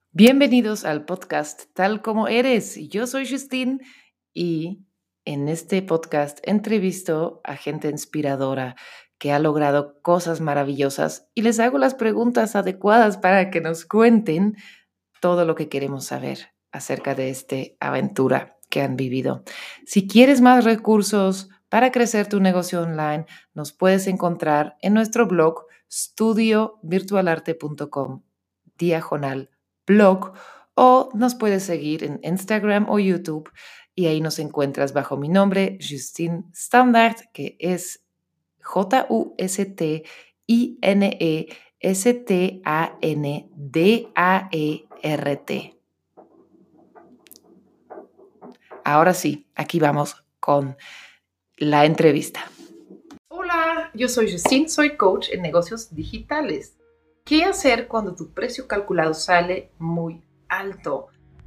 Bienvenidos al podcast Tal Como Eres. Yo soy Justine y en este podcast entrevisto a gente inspiradora que ha logrado cosas maravillosas y les hago las preguntas adecuadas para que nos cuenten todo lo que queremos saber acerca de esta aventura que han vivido. Si quieres más recursos para crecer tu negocio online, nos puedes encontrar en nuestro blog studiovirtualarte.com/blog o nos puedes seguir en Instagram o YouTube y ahí nos encuentras bajo mi nombre, Justine Standaert, que es JUSTINE Ahora sí, aquí vamos con la entrevista. Hola, yo soy Justine, soy coach en negocios digitales. ¿Qué hacer cuando tu precio calculado sale muy alto?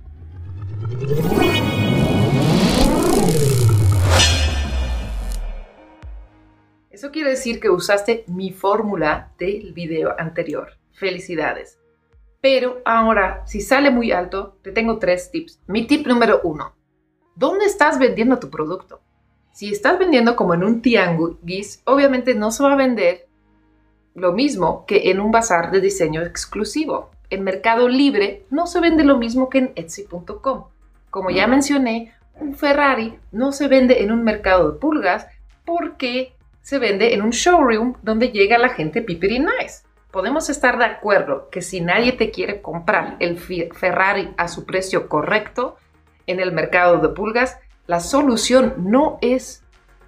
Eso quiere decir que usaste mi fórmula del video anterior. Felicidades. Pero ahora, si sale muy alto, te tengo 3 tips. Mi tip número 1. ¿Dónde estás vendiendo tu producto? Si estás vendiendo como en un tianguis, obviamente no se va a vender lo mismo que en un bazar de diseño exclusivo. En Mercado Libre no se vende lo mismo que en Etsy.com. Como ya mencioné, un Ferrari no se vende en un mercado de pulgas porque se vende en un showroom donde llega la gente pipiri nice. Podemos estar de acuerdo que si nadie te quiere comprar el Ferrari a su precio correcto en el mercado de pulgas, la solución no es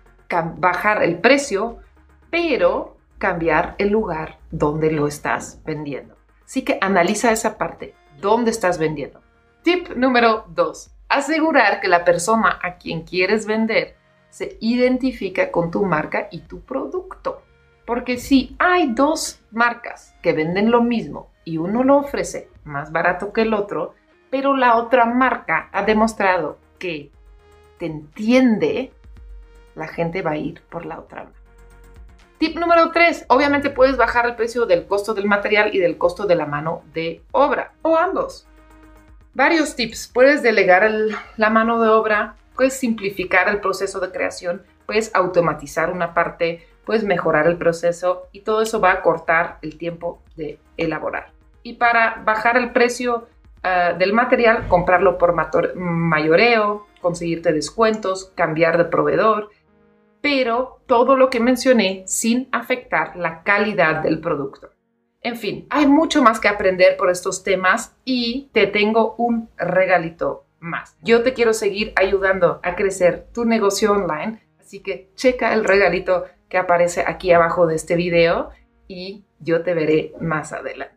bajar el precio, pero cambiar el lugar donde lo estás vendiendo. Así que analiza esa parte. ¿Dónde estás vendiendo? Tip número 2. Asegurar que la persona a quien quieres vender se identifica con tu marca y tu producto. Porque si hay 2 marcas que venden lo mismo y uno lo ofrece más barato que el otro, pero la otra marca ha demostrado que te entiende, la gente va a ir por la otra marca. Tip número 3. Obviamente puedes bajar el precio del costo del material y del costo de la mano de obra, o ambos. Varios tips. Puedes delegar la mano de obra, puedes simplificar el proceso de creación, puedes automatizar una parte, puedes mejorar el proceso y todo eso va a cortar el tiempo de elaborar. Y para bajar el precio del material, comprarlo por mayoreo, conseguirte descuentos, cambiar de proveedor, pero todo lo que mencioné sin afectar la calidad del producto. En fin, hay mucho más que aprender por estos temas y te tengo un regalito más. Yo te quiero seguir ayudando a crecer tu negocio online, así que checa el regalito que aparece aquí abajo de este video y yo te veré más adelante.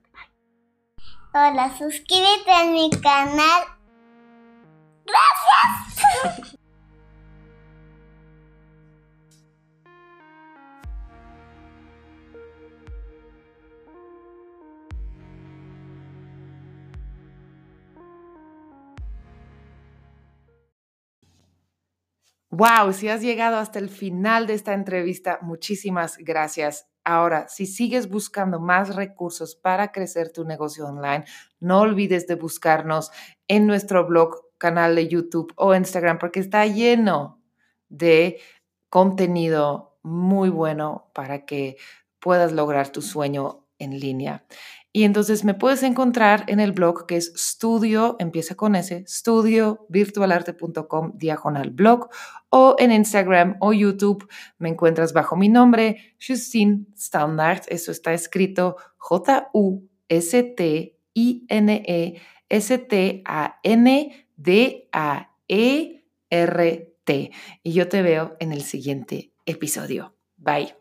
Hola, suscríbete a mi canal. ¡Gracias! Wow, si has llegado hasta el final de esta entrevista, muchísimas gracias. Ahora, si sigues buscando más recursos para crecer tu negocio online, no olvides de buscarnos en nuestro blog, canal de YouTube o Instagram, porque está lleno de contenido muy bueno para que puedas lograr tu sueño en línea. Y entonces me puedes encontrar en el blog que es empieza con S, studiovirtualarte.com/blog, o en Instagram o YouTube me encuentras bajo mi nombre, Justine Standaert. Eso está escrito JUSTINE STANDAERT. Y yo te veo en el siguiente episodio. Bye.